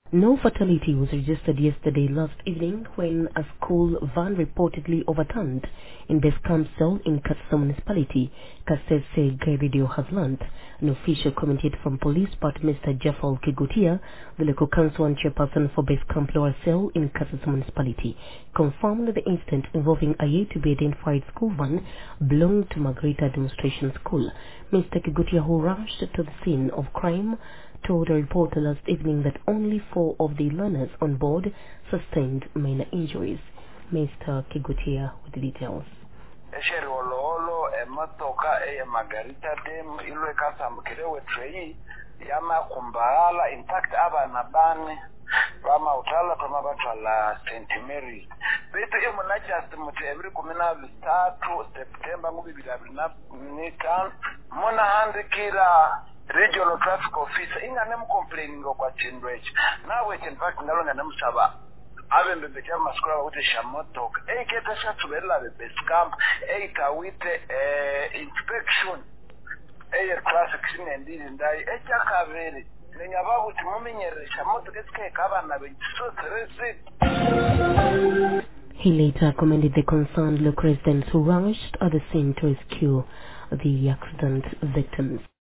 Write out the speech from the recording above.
No fatality was registered yesterday last evening when a school van reportedly overturned in Beskamsel in Kasese municipality, Kasese Guy Radio has learned. An official commented from police, but Mr. Jeffal Kigutia, the local council and chairperson for Beskam Lower Cell in Kasese municipality, confirmed the incident involving a yet-to-be-identified school van belonging to Margarita Demonstration School. Mr. Kigutia, who rushed to the scene of crime, told a reporter last evening that only 4 of the learners on board sustained minor injuries. Mr. Kigutia with the details. Ololo ematoka Margarita Dem ilwe kasambukirewe trei yama kumbala impact abana bane bama utala kama batala St. Mary beto emuna just mutu every 13 September ngubibirabina muna handikira regional traffic officer ingane complaining kwa chindwechi nawe in fact nalonga namusaba abembe betya maskula ukuthi shamotok eketa shatubela bebeskamp eitawite inspection traffic sinendili ndai ekyakabere nengaba ukuthi mumenyere shamotok esikeka abana beso seriously. He later commended the concerned local residents who rushed at the scene to rescue the accident victims.